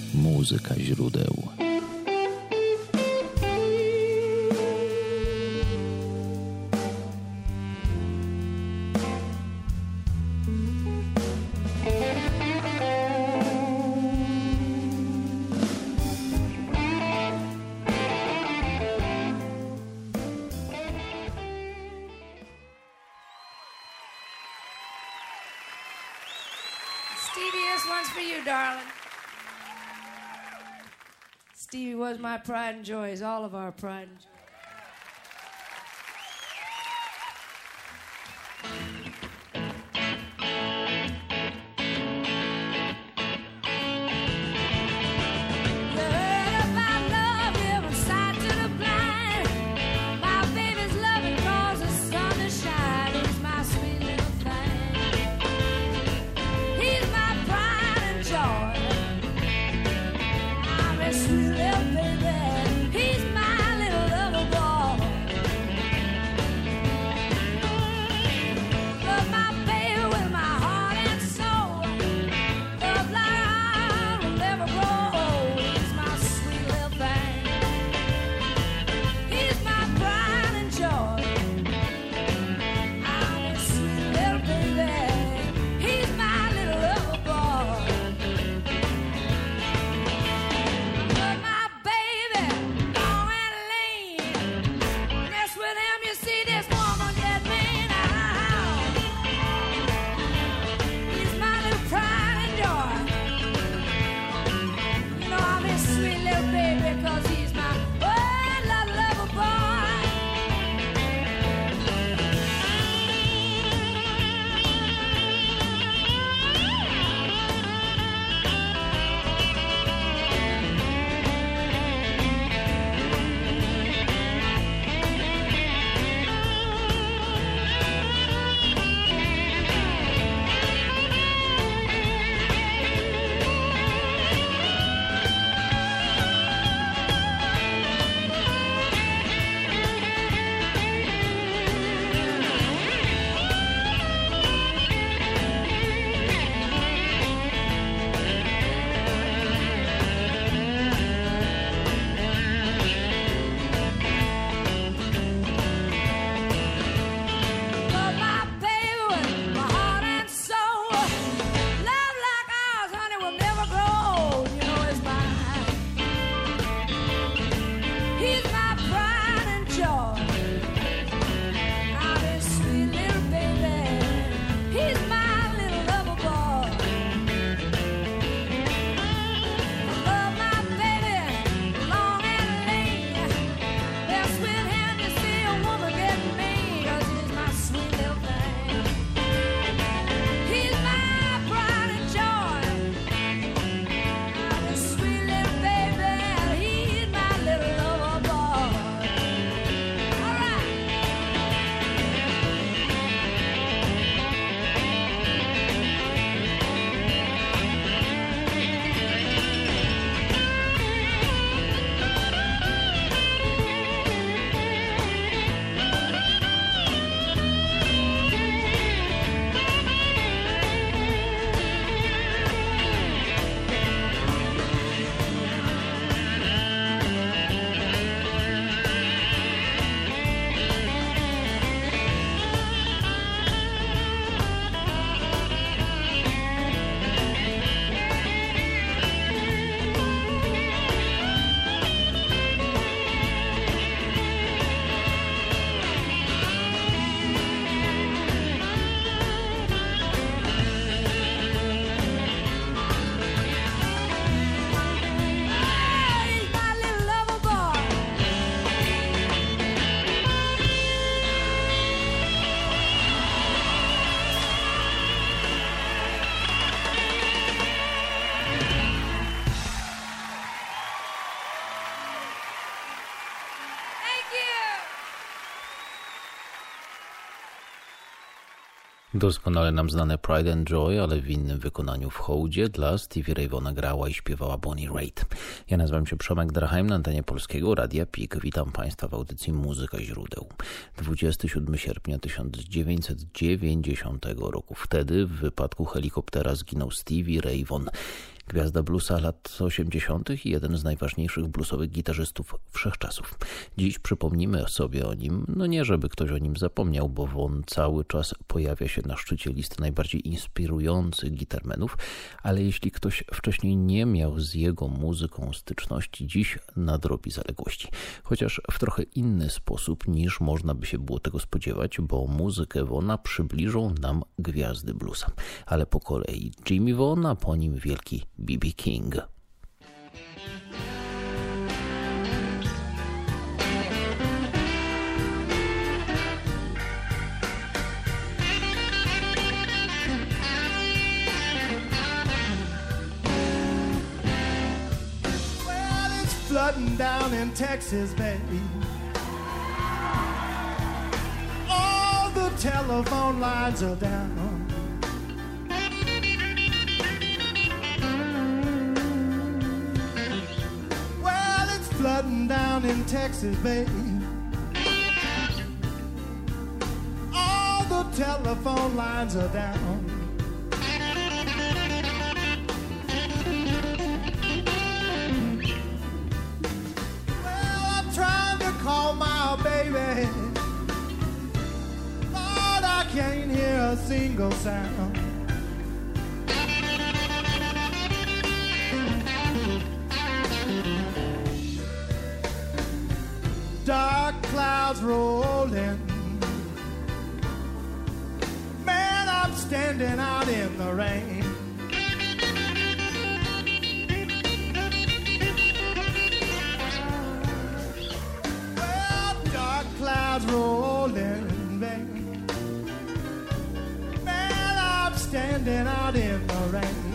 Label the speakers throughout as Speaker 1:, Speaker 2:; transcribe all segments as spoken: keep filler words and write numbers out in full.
Speaker 1: Muzyka źródeł.
Speaker 2: Stevie was my pride and joy, is all of our pride and joy.
Speaker 1: Doskonale nam znane Pride and Joy, ale w innym wykonaniu w hołdzie dla Stevie Ray Vaughana grała i śpiewała Bonnie Raitt. Ja nazywam się Przemek Drachheim, na antenie Polskiego Radia P I K. Witam Państwa w audycji Muzyka źródeł. dwudziestego siódmego sierpnia tysiąc dziewięćset dziewięćdziesiątego roku. Wtedy w wypadku helikoptera zginął Stevie Ray Vaughan. Gwiazda bluesa lat osiemdziesiątych i jeden z najważniejszych bluesowych gitarzystów wszechczasów. Dziś przypomnimy sobie o nim, no nie żeby ktoś o nim zapomniał, bo on cały czas pojawia się na szczycie listy najbardziej inspirujących gitarmenów, ale jeśli ktoś wcześniej nie miał z jego muzyką styczności, dziś nadrobi zaległości. Chociaż w trochę inny sposób niż można by się było tego spodziewać, bo muzykę Vaughna przybliżą nam gwiazdy bluesa. Ale po kolei Jimmy Vaughan, a po nim wielki B B King.
Speaker 3: Flooding down in Texas, baby. All the telephone lines are down. Well, it's flooding down in Texas, baby. All the telephone lines are down. Call my baby, Lord, I can't hear a single sound. Dark clouds rolling, man, I'm standing out in the rain. Clouds rolling, baby. Man, I'm standing out in the rain.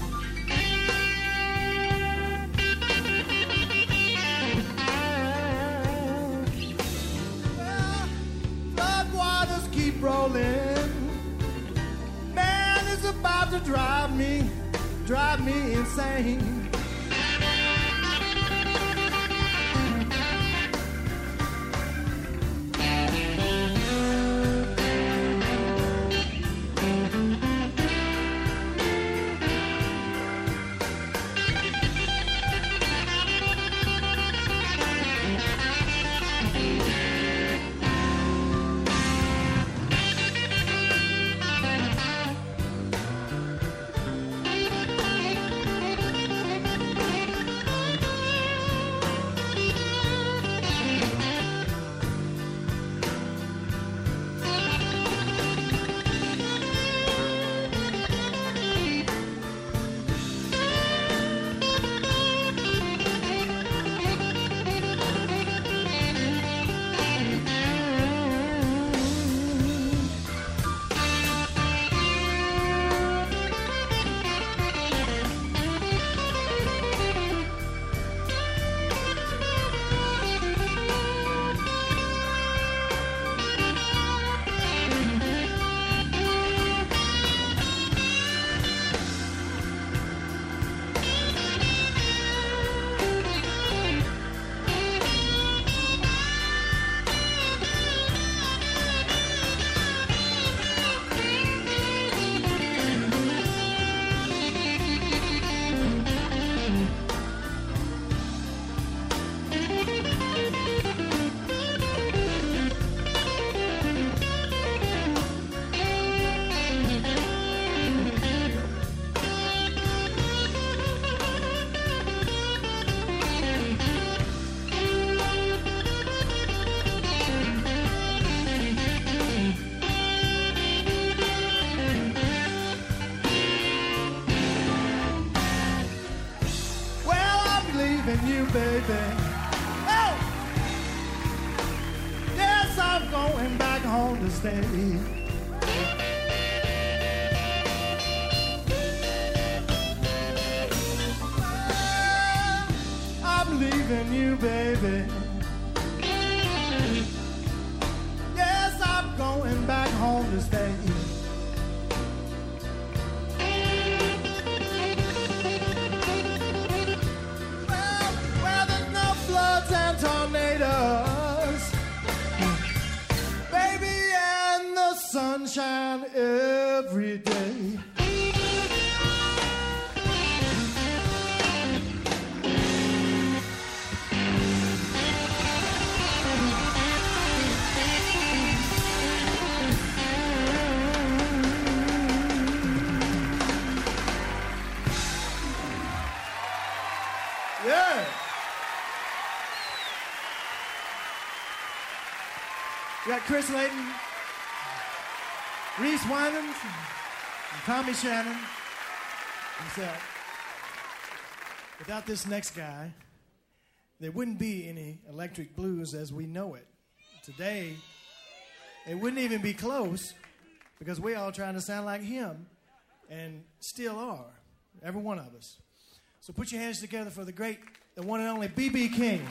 Speaker 3: Well, flood waters keep rolling. Man, it's about to drive me, drive me insane. You, baby. Oh! Yes, I'm going back home to stay. Well, I'm leaving you, baby. Yes, I'm going back home to stay. And tornadoes, baby, and the sunshine every day. got Chris Layton, Reese Winans, and Tommy Shannon himself. Without this next guy, there wouldn't be any electric blues as we know it. Today, it wouldn't even be close because we're all trying to sound like him and still are, every one of us. So put your hands together for the great, the one and only B B King.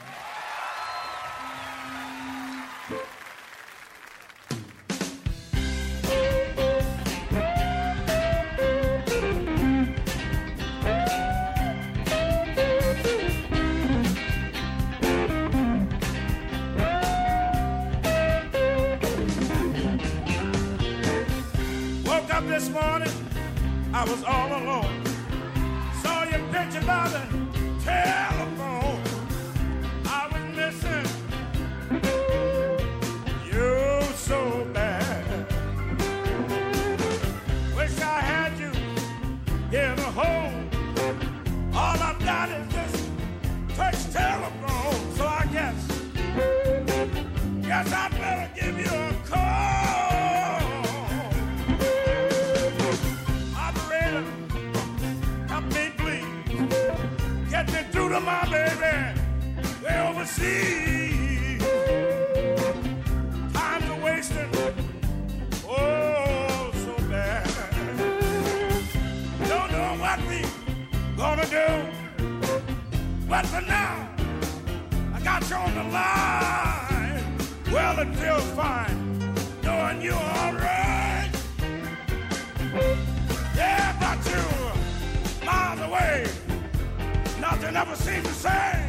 Speaker 4: This morning, I was all alone. Saw your picture by the telephone. I was missing you so bad. Wish I had you here to hold. All I've got is this touch telephone. So I guess, guess I'd better give you a call. Get me through to my baby, way overseas. Time's a wasting, oh, so bad. Don't know what we gonna do, but for now, I got you on the line. Well, it feels fine, knowing you're all right. Yeah, but you miles away. Nothing ever seems the same.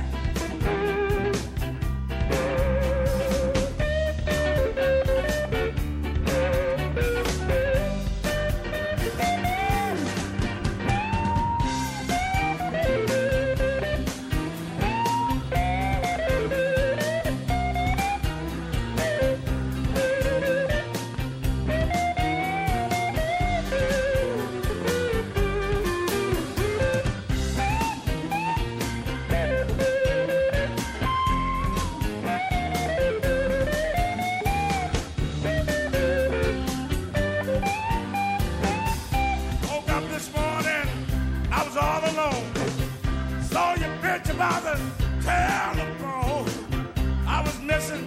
Speaker 4: By the telephone, I was missing,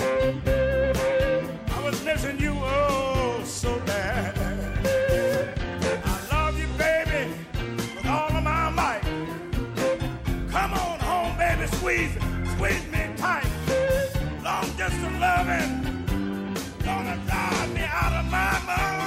Speaker 4: I was missing you, oh, so bad. I love you, baby, with all of my might. Come on home, baby, squeeze, squeeze me tight. Long distance loving, gonna drive me out of my mind.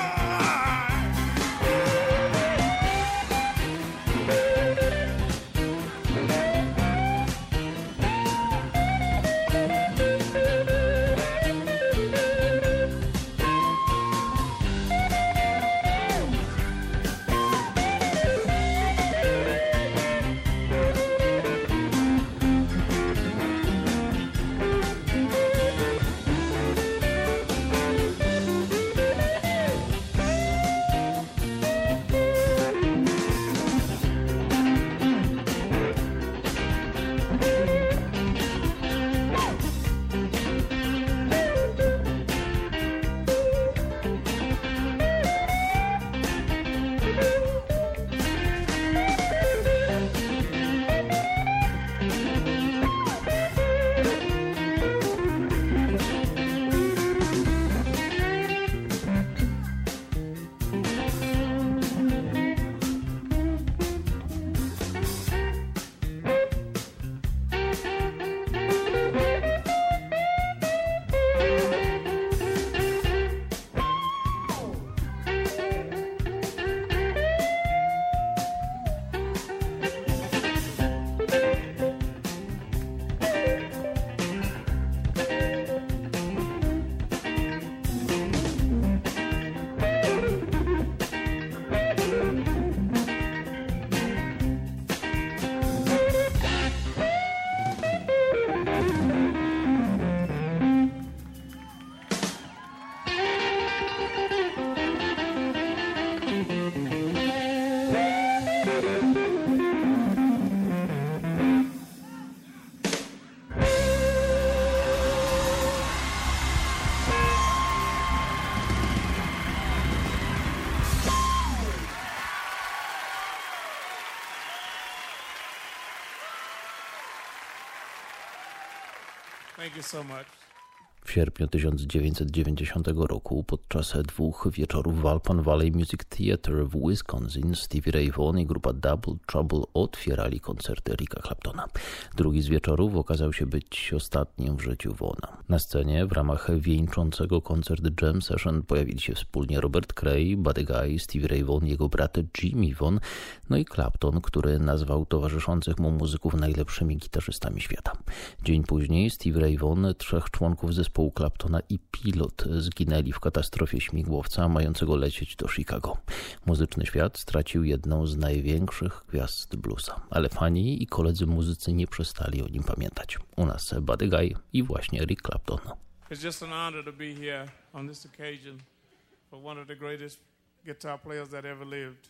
Speaker 4: Thank you so much.
Speaker 1: W sierpniu tysiąc dziewięćset dziewięćdziesiątego roku podczas dwóch wieczorów w Alpine Valley Music Theatre w Wisconsin Stevie Ray Vaughan i grupa Double Trouble otwierali koncerty Erika Claptona. Drugi z wieczorów okazał się być ostatnim w życiu Vaughana. Na scenie w ramach wieńczącego koncert Jam Session pojawili się wspólnie Robert Cray, Buddy Guy, Stevie Ray Vaughan, jego brat Jimmy Vaughan, no i Clapton, który nazwał towarzyszących mu muzyków najlepszymi gitarzystami świata. Dzień później Stevie Ray Vaughan, trzech członków zespołu Claptona i pilot zginęli w katastrofie śmigłowca mającego lecieć do Chicago. Muzyczny świat stracił jedną z największych gwiazd bluesa, ale fani i koledzy muzycy nie przestali o nim pamiętać. U nas Buddy Guy i właśnie Eric Clapton.
Speaker 4: It's just an honor to be here on this occasion for one of the greatest guitar players that ever lived.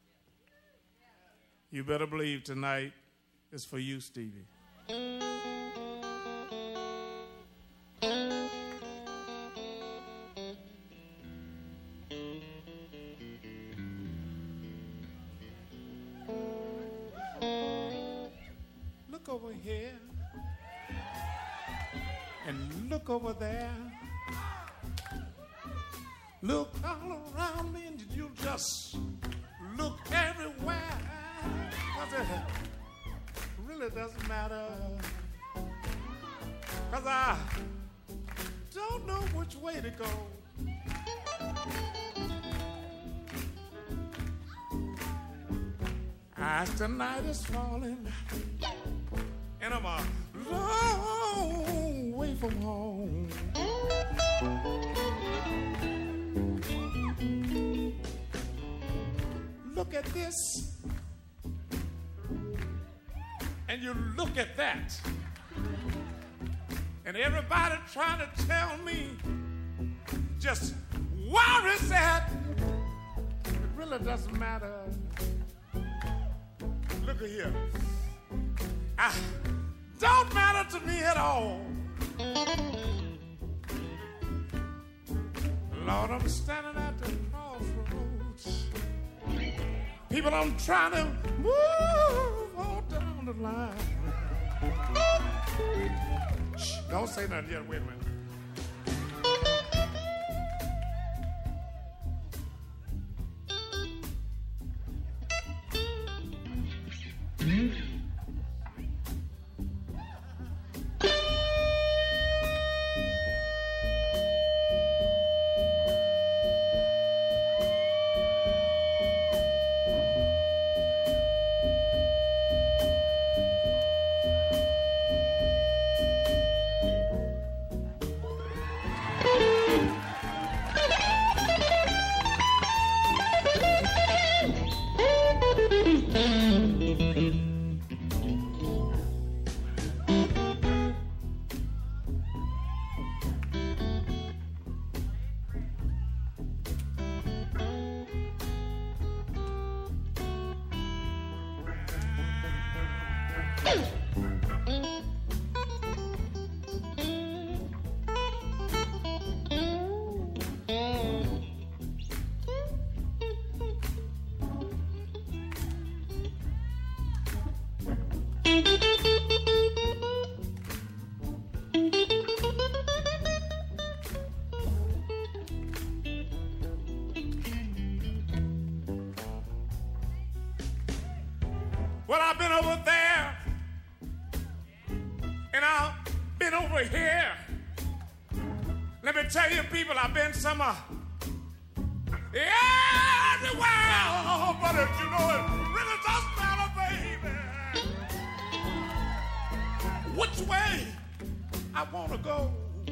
Speaker 4: You better believe tonight is for you, Stevie. Look over here and look over there. Look all around me and you just look everywhere. 'Cause it really doesn't matter. 'Cause I don't know which way to go. As the night is falling and I'm a long way from home. Look at this and you look at that, and everybody trying to tell me just where it's at. It really doesn't matter. Look at here. I don't matter to me at all. Lord, I'm standing at the crossroads. People, I'm trying to move on down the line. Shh, don't say nothing yet. Wait a minute. Well, I've been over there, and I've been over here. Let me tell you, people, I've been somewhere everywhere, but if you know it really doesn't matter, baby, which way I want to go.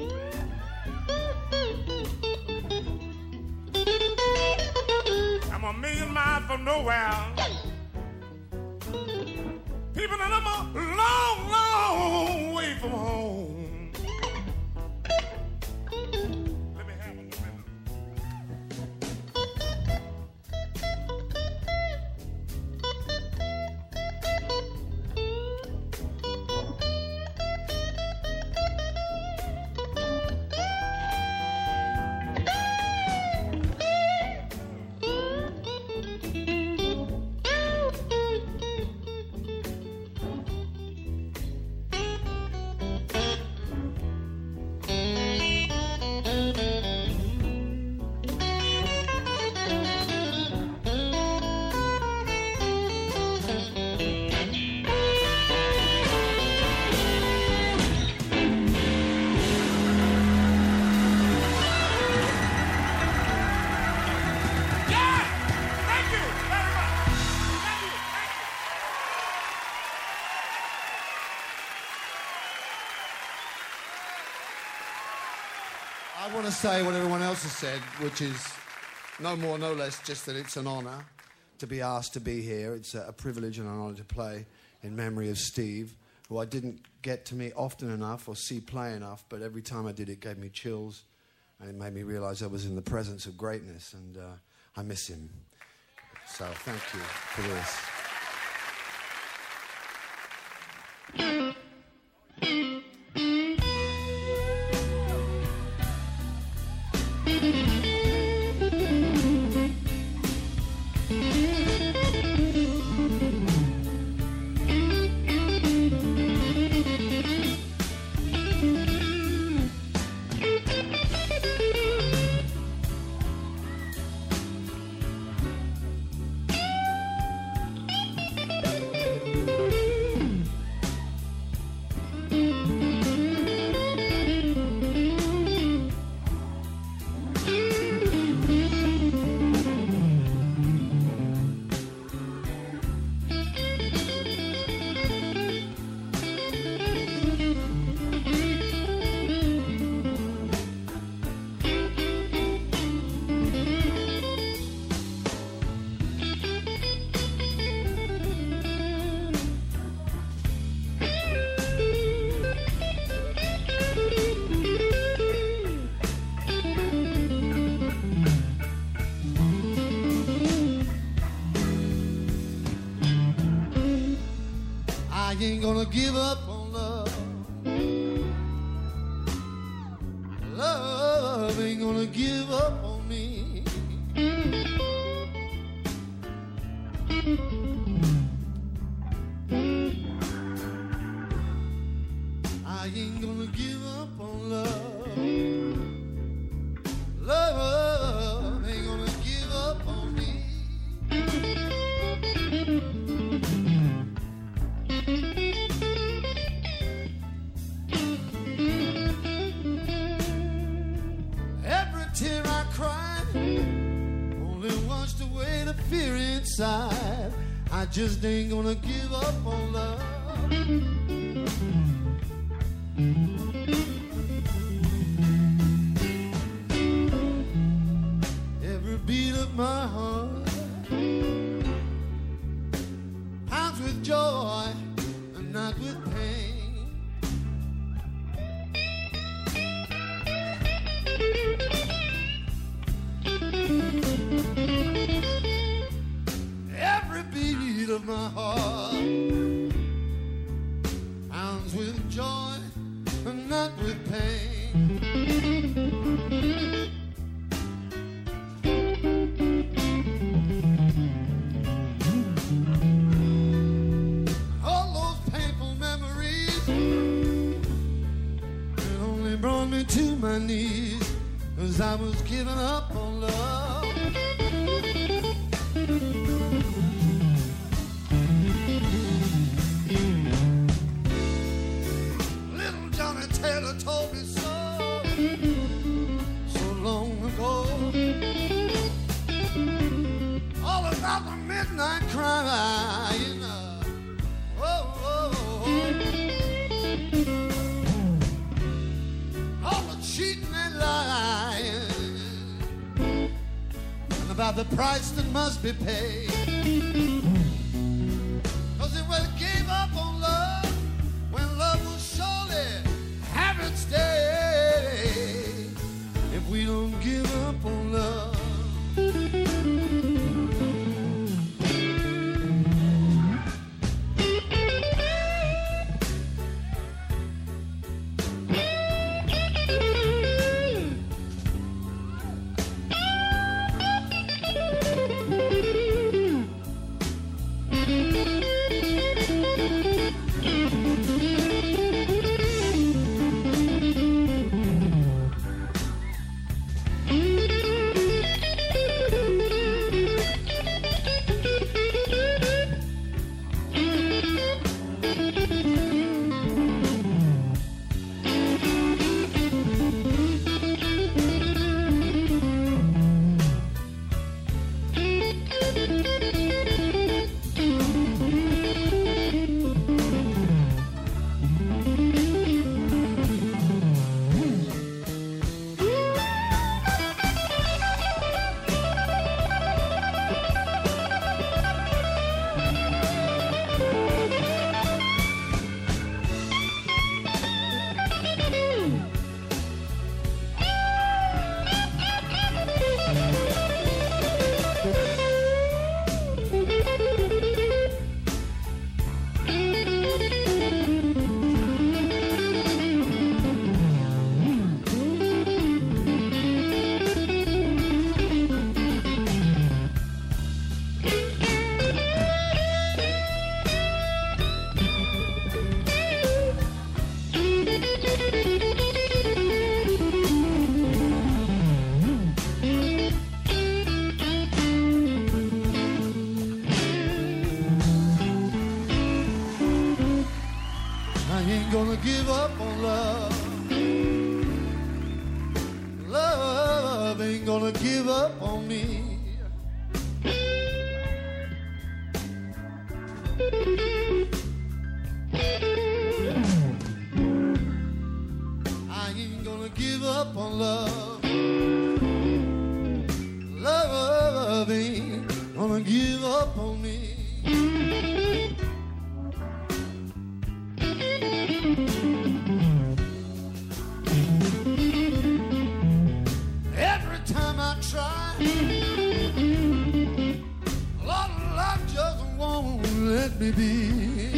Speaker 4: I'm a million miles from nowhere. People, and I'm a long, long way from home. Let me have a minute.
Speaker 5: to say what everyone else has said, which is no more, no less, just that it's an honour to be asked to be here. It's a, a privilege and an honour to play in memory of Steve, who I didn't get to meet often enough or see play enough, but every time I did it gave me chills and it made me realise I was in the presence of greatness, and uh, I miss him. So thank you for this. I ain't gonna give up on love. Love ain't gonna give up on me. I ain't gonna give up on love. Love ain't gonna give up on me. Every tear I cried only washed away the fear inside. I just ain't gonna give up on love. Every beat of my heart pounds with joy and not with pain. Every beat of my heart pounds with joy and not with pain. All those painful memories, it only brought me to my knees, 'cause I was giving up on love. Little Johnny Taylor told me so, so long ago, all about the midnight crying. Oh, oh, oh. All the cheating and lying, and about the price that must be paid. 'Cause if we gave up on love when love will surely have its day, if we don't give up on love. give up on love. Love ain't gonna give up on me. I ain't gonna give up on love. Love ain't gonna give up on me. Every time I try, Lord, love just won't let me be.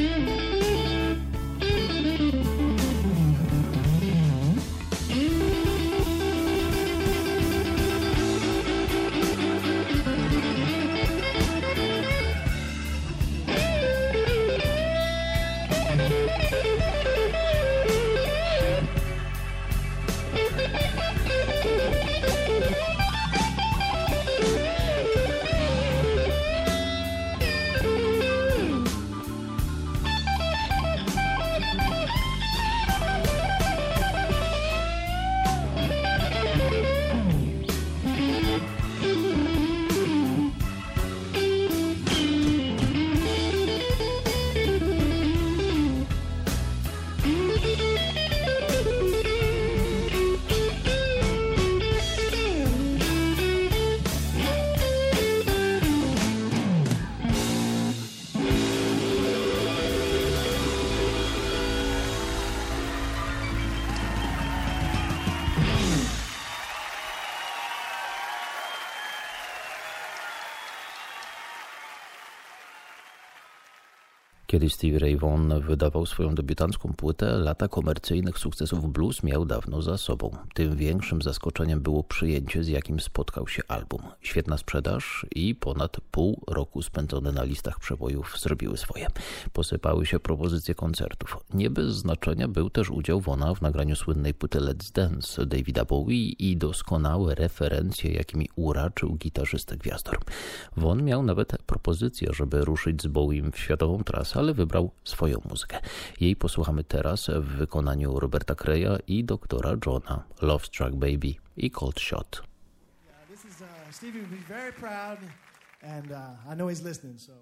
Speaker 1: Kiedy Stevie Ray Vaughan wydawał swoją debiutancką płytę, lata komercyjnych sukcesów blues miał dawno za sobą. Tym większym zaskoczeniem było przyjęcie, z jakim spotkał się album. Świetna sprzedaż i ponad pół roku spędzone na listach przebojów zrobiły swoje. Posypały się propozycje koncertów. Nie bez znaczenia był też udział Vaughana w nagraniu słynnej płyty Let's Dance Davida Bowie i doskonałe referencje, jakimi uraczył gitarzystę gwiazdor. Vaughan miał nawet propozycję, żeby ruszyć z Bowiem w światową trasę, ale wybrał swoją muzykę. Jej posłuchamy teraz w wykonaniu Roberta Creya i doktora Johna, Love Struck Baby i Cold Shot.
Speaker 3: Yeah, this is uh, Stevie will be very proud, and uh, I know he's listening, so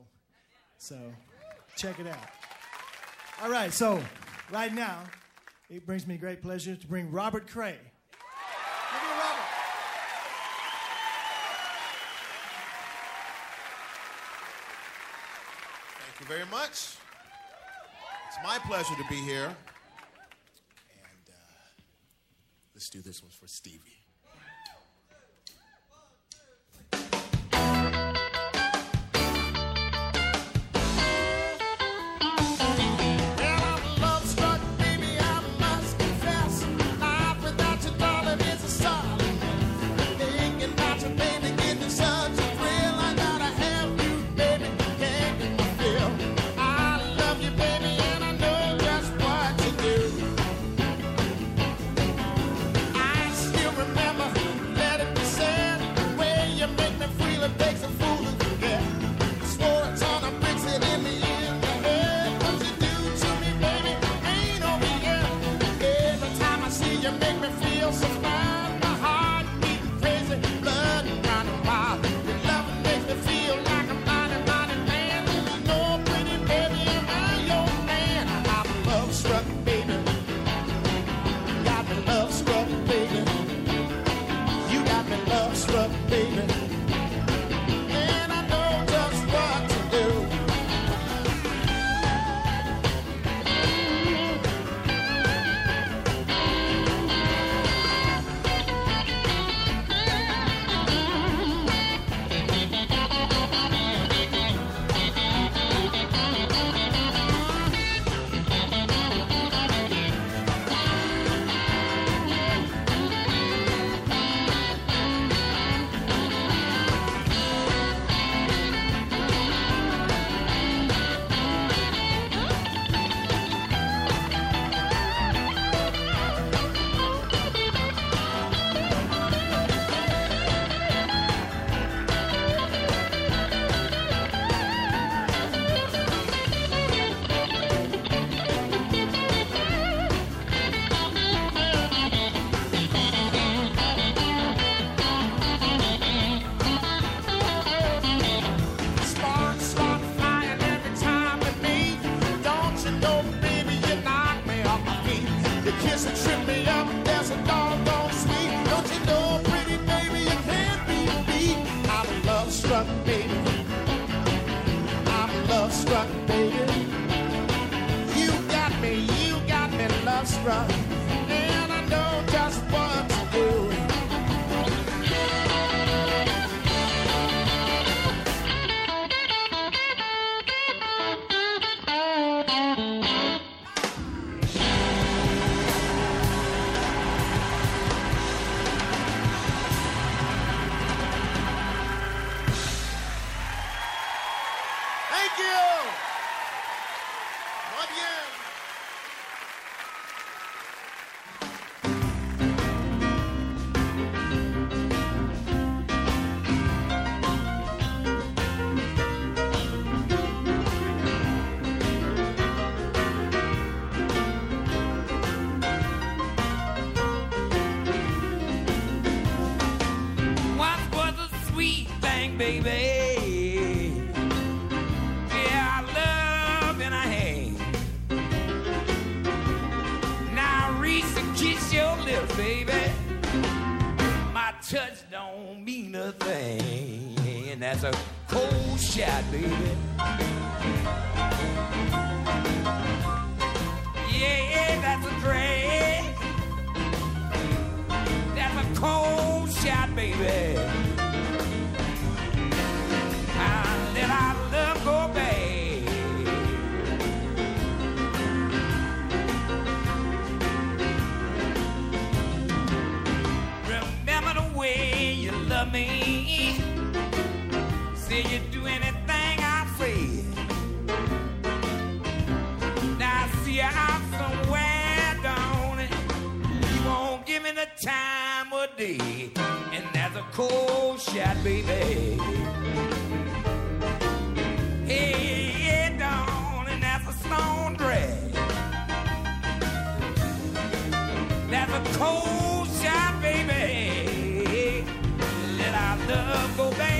Speaker 3: so check it out. All right, so right now it brings me great pleasure to bring Robert Cray. Give me Robert.
Speaker 6: Thank you very much. It's my pleasure to be here. And uh, let's do this one for Stevie.
Speaker 4: Remember right, and I know just what to do. Thank you. Muy bien.
Speaker 7: Once was a sweet thing, baby. Yeah, I love and I hate. Now I reach to kiss your lips, baby. My touch don't mean a thing. And that's a cold shot, baby. Yeah, that's a drag. That's a cold shot, baby. I let our love go bad. Remember the way you love me. Say you do anything I say. Now I see you out somewhere, don't it? You won't give me the time of day. And that's a cold shot, baby. Hey, yeah, dawn, and that's a stone drag. That's a cold shot, baby. Let our love go bad.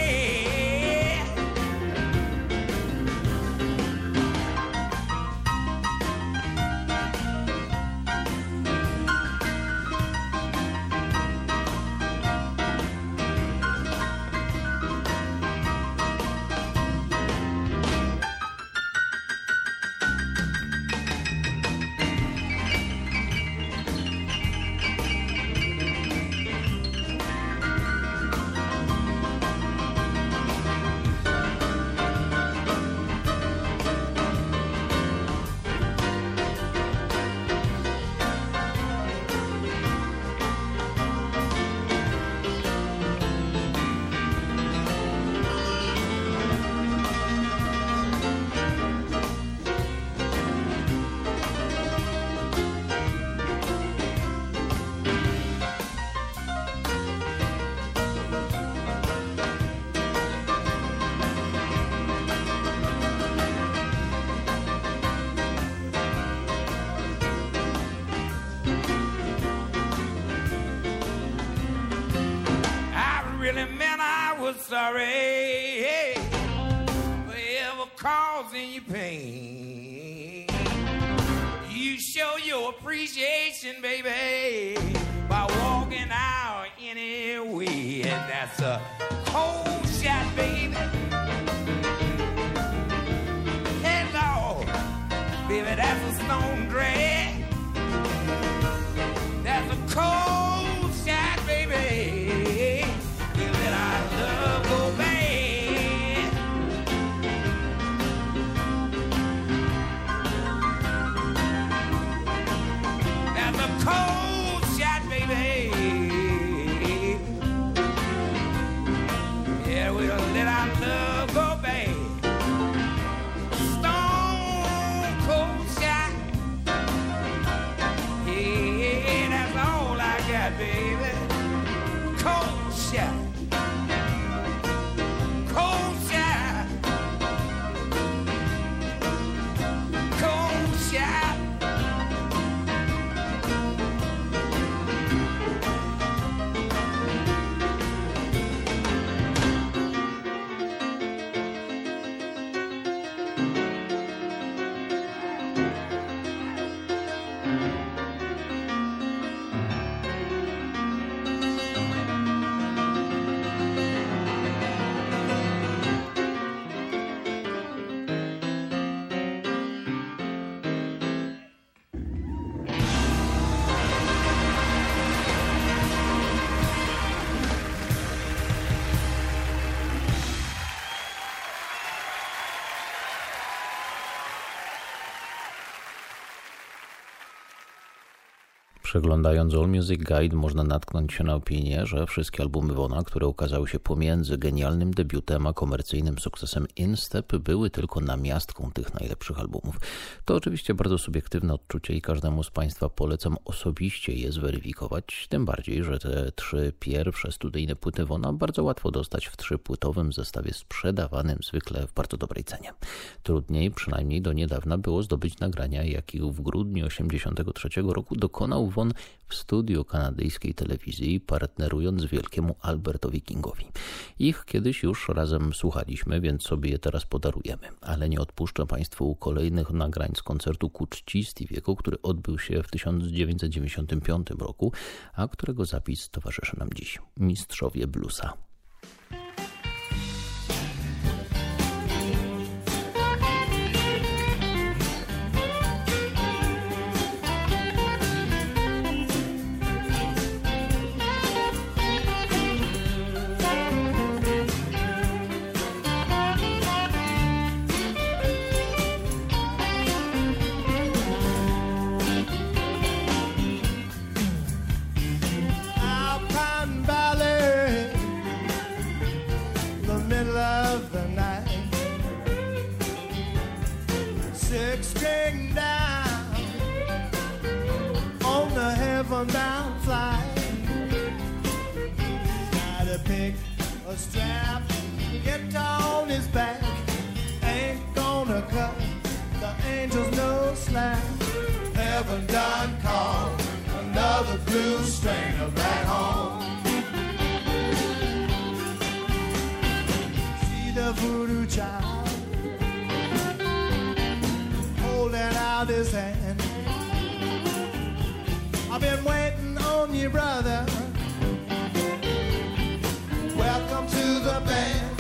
Speaker 7: Sorry for ever causing you pain. You show your appreciation, baby, by walking out anyway. And that's a cold shot, baby. Hey, Lord, baby, that's a stone drag. That's a cold shot, baby. Let our love go bad. That's a cold shot, baby. Yeah, we'll let our love go bad. Stone cold shot. Yeah, that's all I got, baby. Cold shot.
Speaker 1: Przeglądając All Music Guide można natknąć się na opinię, że wszystkie albumy Vona, które ukazały się pomiędzy genialnym debiutem a komercyjnym sukcesem In Step, były tylko namiastką tych najlepszych albumów. To oczywiście bardzo subiektywne odczucie i każdemu z Państwa polecam osobiście je zweryfikować, tym bardziej, że te trzy pierwsze studyjne płyty Vona bardzo łatwo dostać w trzypłytowym zestawie sprzedawanym zwykle w bardzo dobrej cenie. Trudniej, przynajmniej do niedawna, było zdobyć nagrania, jakich w grudniu osiemdziesiątego trzeciego roku dokonał Von w studiu kanadyjskiej telewizji, partnerując wielkiemu Albertowi Kingowi. Ich kiedyś już razem słuchaliśmy, więc sobie je teraz podarujemy. Ale nie odpuszczę Państwu kolejnych nagrań z koncertu ku czci Stevie'ego, który odbył się w tysiąc dziewięćset dziewięćdziesiątym piątym roku, a którego zapis towarzyszy nam dziś. Mistrzowie bluesa.
Speaker 3: Bound flight, gotta pick a strap, get on his back, ain't gonna cut the angels no slack. Heaven done called another blues stranger back home. See the voodoo child holding out his hand. I've been waiting on you, brother. Welcome to the band.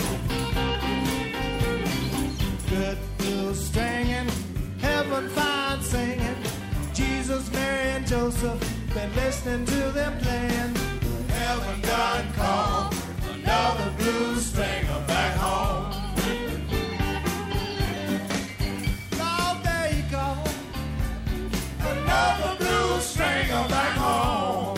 Speaker 3: Good blues stringing, heaven fine singing. Jesus, Mary, and Joseph, been listening to them playing. Heaven done called another blues stringer back home. Oh, there you go, another blues stringer back home.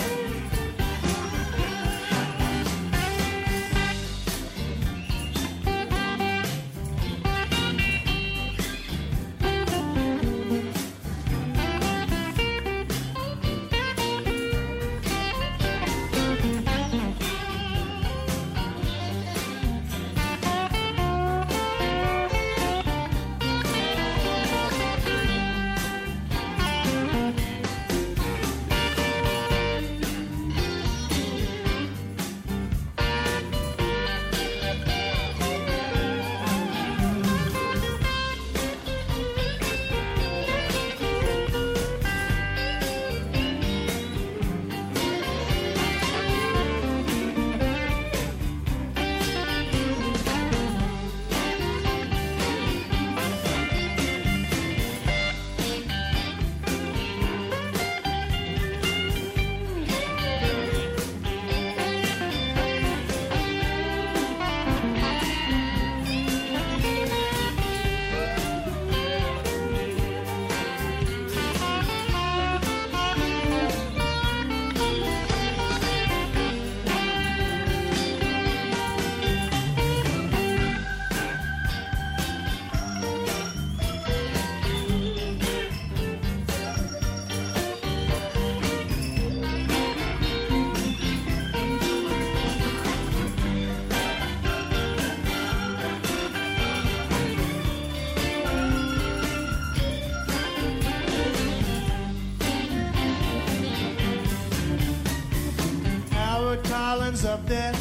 Speaker 3: Up there,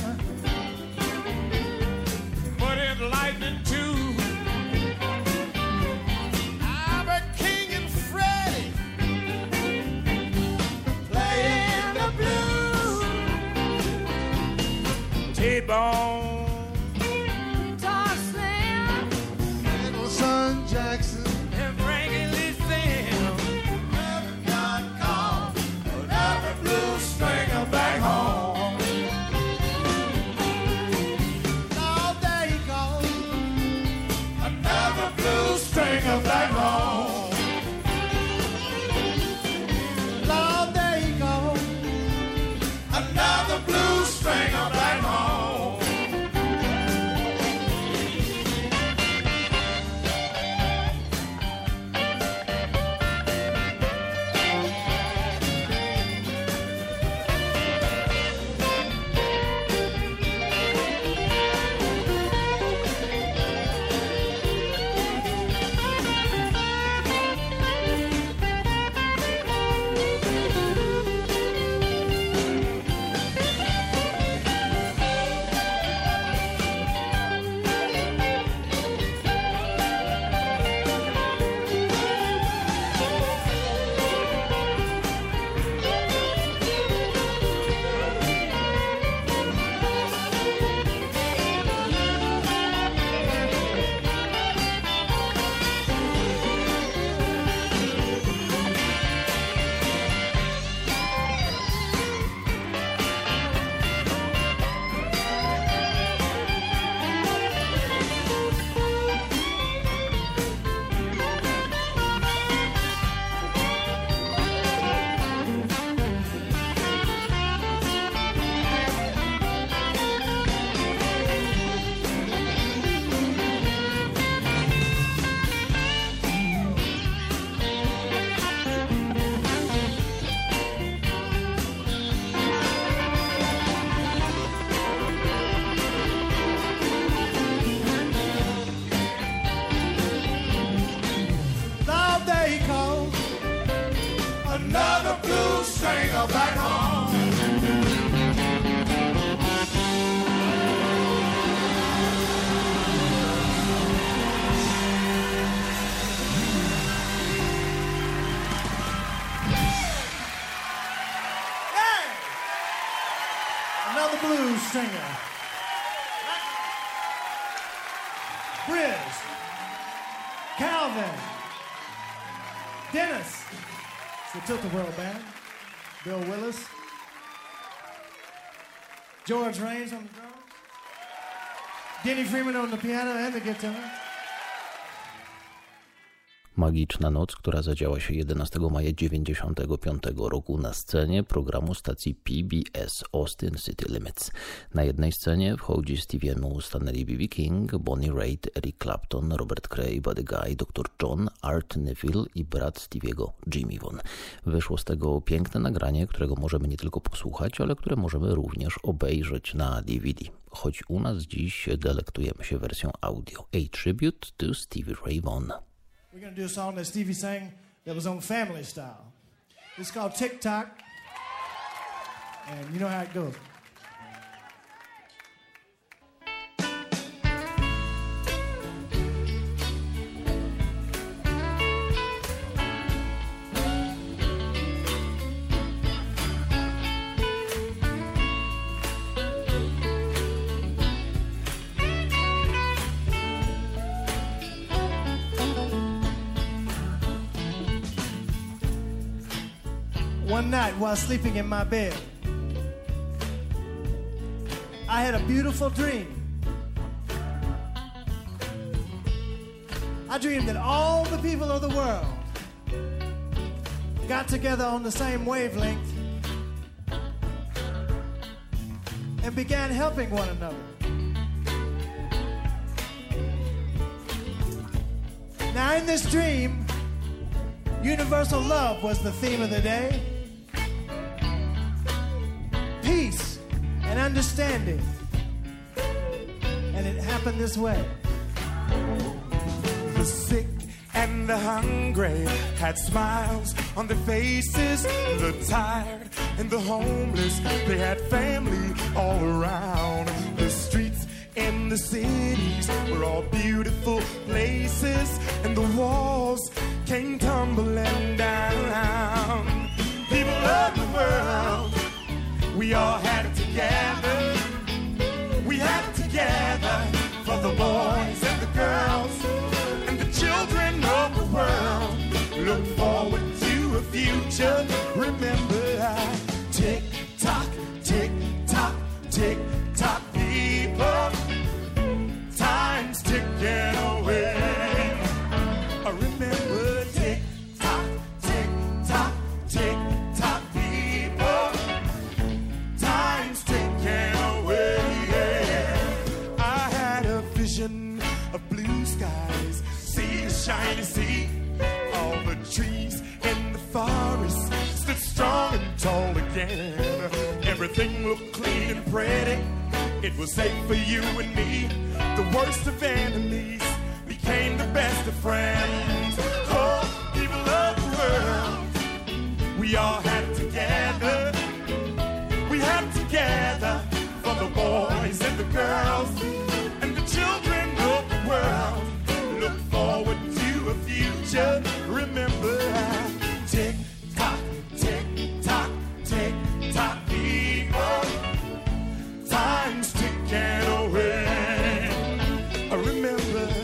Speaker 4: put it lightning too. Albert King and Freddie playing the blues. T-Bone,
Speaker 2: Guitar Slim,
Speaker 3: little son Jackson,
Speaker 4: and Frankie Lee Sam.
Speaker 3: Heaven done called another blues stringer back home. Stringer back home. Lord, there you go,
Speaker 4: myself back home.
Speaker 3: Another blues singer. Briz, Calvin, Dennis, it's the Tilt-A-Whirl Band, Bill Willis, George Raines on the drums, Denny Freeman on the piano and the guitar.
Speaker 1: Magiczna noc, która zadziała się jedenastego maja dziewięćdziesiątego piątego roku na scenie programu stacji P B S Austin City Limits. Na jednej scenie w hołdzie Stevie'emu stanęli B B King, Bonnie Raitt, Eric Clapton, Robert Cray, Buddy Guy, doktor John, Art Neville i brat Stevie'ego, Jimmy Vaughan. Wyszło z tego piękne nagranie, którego możemy nie tylko posłuchać, ale które możemy również obejrzeć na D V D. Choć u nas dziś delektujemy się wersją audio. A tribute to Stevie Ray Vaughan.
Speaker 3: We're going to do a song that Stevie sang that was on Family Style. It's called Tick Tock, and you know how it goes. One night while sleeping in my bed, I had a beautiful dream. I dreamed that all the people of the world got together on the same wavelength and began helping one another. Now in this dream, universal love was the theme of the day. Peace and understanding. And it happened this way.
Speaker 4: The sick and the hungry had smiles on their faces. The tired and the homeless, they had family all around. The streets in the cities were all beautiful places, and the walls came tumbling down. People of the world, we all had it together. We had it together for the boys and the girls and the children of the world. Look forward to a future. Remember, tick tock, tick tock, tick tock, people. Time's ticking away. Remember, tick tock, tick tock, tick tock, people. Time's ticking away. I had a vision of blue skies, sea, shiny sea. All the trees in the forest stood strong and tall again. Everything looked clean and pretty. It was safe for you and me. The worst of enemies became the best of friends. Oh, people of the world, we all had it together. We had it together for the boys and the girls and the children of the world. Look forward to a future. Remember, tick tock, tick tock, tick tock, people. Time's ticking away. Remember.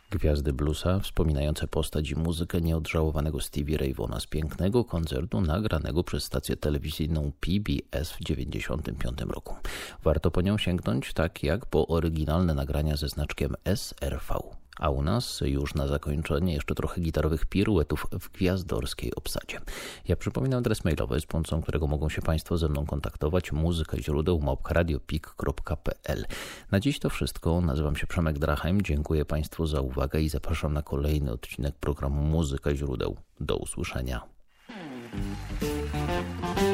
Speaker 1: Gwiazdy bluesa wspominające postać i muzykę nieodżałowanego Stevie Ray Vaughana z pięknego koncertu nagranego przez stację telewizyjną P B S w dziewięćdziesiątym piątym roku. Warto po nią sięgnąć, tak jak po oryginalne nagrania ze znaczkiem S R V. A u nas już na zakończenie jeszcze trochę gitarowych piruetów w gwiazdorskiej obsadzie. Ja przypominam adres mailowy, z pomocą którego mogą się Państwo ze mną kontaktować: muzyka źródeł małpka radiopik kropka p l. Na dziś to wszystko. Nazywam się Przemek Drachem. Dziękuję Państwu za uwagę i zapraszam na kolejny odcinek programu Muzyka źródeł. Do usłyszenia.